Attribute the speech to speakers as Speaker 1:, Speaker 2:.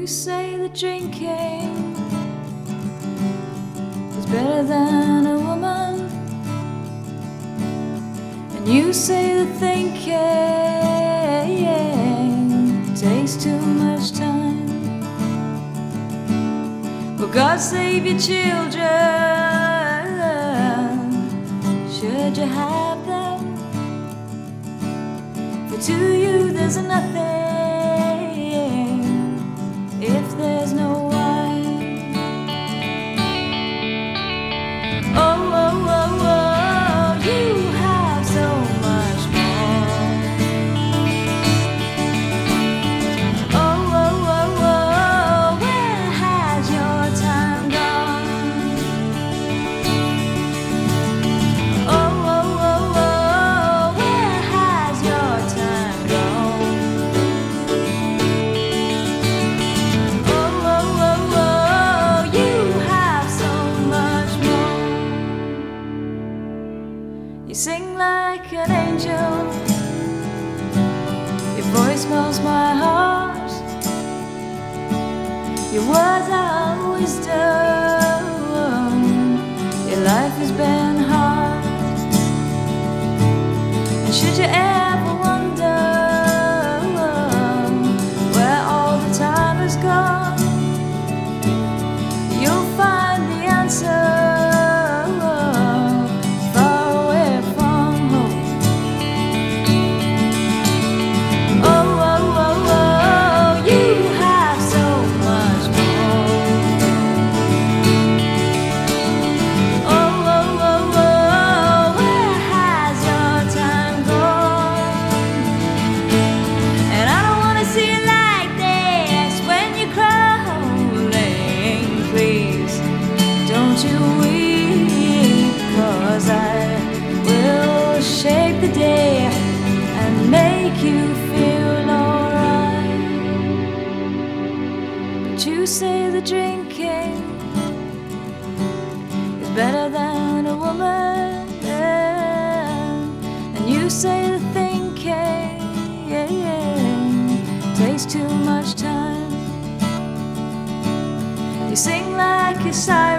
Speaker 1: say that drinking is better than a woman, and you say that thinking takes too much time. Well, God save your children, should you have them, for to you there's nothing if there's no wine. Oh, oh, oh, oh, you have so much more. Oh, oh, oh, oh, where has your time gone? Oh, oh, oh, oh, where has your time gone? You sing like an angel, your voice melts my heart, your words are wisdom, your life has been hard. And should you ever wonder where all the time has gone, you'll find the answer to weep, 'cause I will shape the day and make you feel alright. But you say that drinking is better than a woman, and you say that thinking takes too much time. You sing like a siren,